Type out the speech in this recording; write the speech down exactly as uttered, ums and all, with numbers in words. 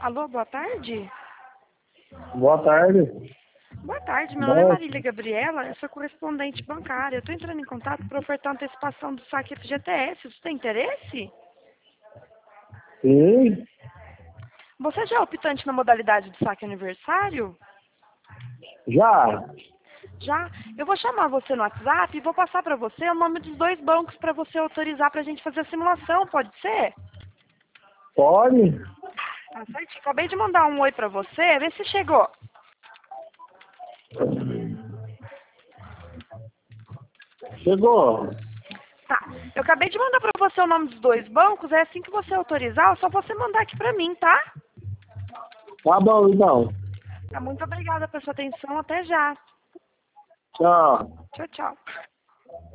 Alô, boa tarde? Boa tarde. Boa tarde, meu nome é Marília Gabriela, eu sou correspondente bancária. Eu estou entrando em contato para ofertar antecipação do saque F G T S. Você tem interesse? Sim, Você já é optante na modalidade de saque aniversário? já. Já? Eu vou chamar você no WhatsApp e vou passar para você o nome dos dois bancos para você autorizar para a gente fazer a simulação, pode ser? Pode? Tá certo? Acabei de mandar um oi para você, vê se chegou. Chegou. Tá, eu acabei de mandar para você o nome dos dois bancos, é assim que você autorizar, é só você mandar aqui para mim, tá? Tá bom, então. Tá, muito obrigada pela sua atenção, até já. Tchau. Tchau, tchau.